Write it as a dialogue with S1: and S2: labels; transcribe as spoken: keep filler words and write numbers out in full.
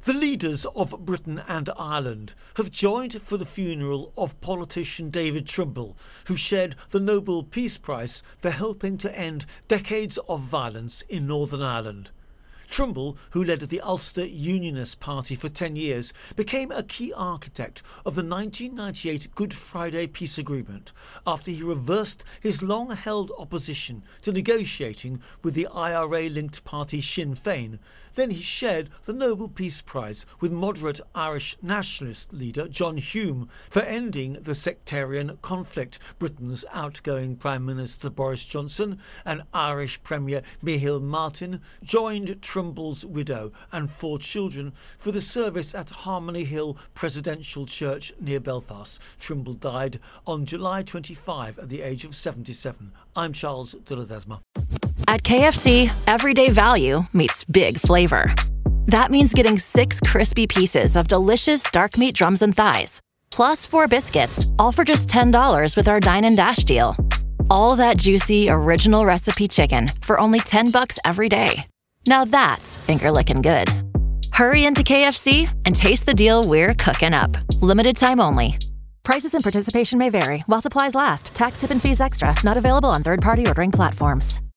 S1: The leaders of Britain and Ireland have joined for the funeral of politician David Trimble, who shared the Nobel Peace Prize for helping to end decades of violence in Northern Ireland. Trimble, who led the Ulster Unionist Party for ten years, became a key architect of the nineteen ninety-eight Good Friday Peace Agreement after he reversed his long-held opposition to negotiating with the I R A-linked party Sinn Féin. Then he shared the Nobel Peace Prize with moderate Irish nationalist leader John Hume for ending the sectarian conflict. Britain's outgoing Prime Minister Boris Johnson and Irish Premier Micheál Martin joined Trimble's widow and four children for the service at Harmony Hill Presidential Church near Belfast. Trimble died on July twenty-fifth at the age of seventy-seven. I'm Charles de Ledesma.
S2: At K F C, everyday value meets big flavor. That means getting six crispy pieces of delicious dark meat drums and thighs, plus four biscuits, all for just ten dollars with our Dine and Dash deal. All that juicy, original recipe chicken for only ten bucks every day. Now that's finger-licking good. Hurry into K F C and taste the deal we're cooking up. Limited time only. Prices and participation may vary while supplies last. Tax, tip, and fees extra. Not available on third-party ordering platforms.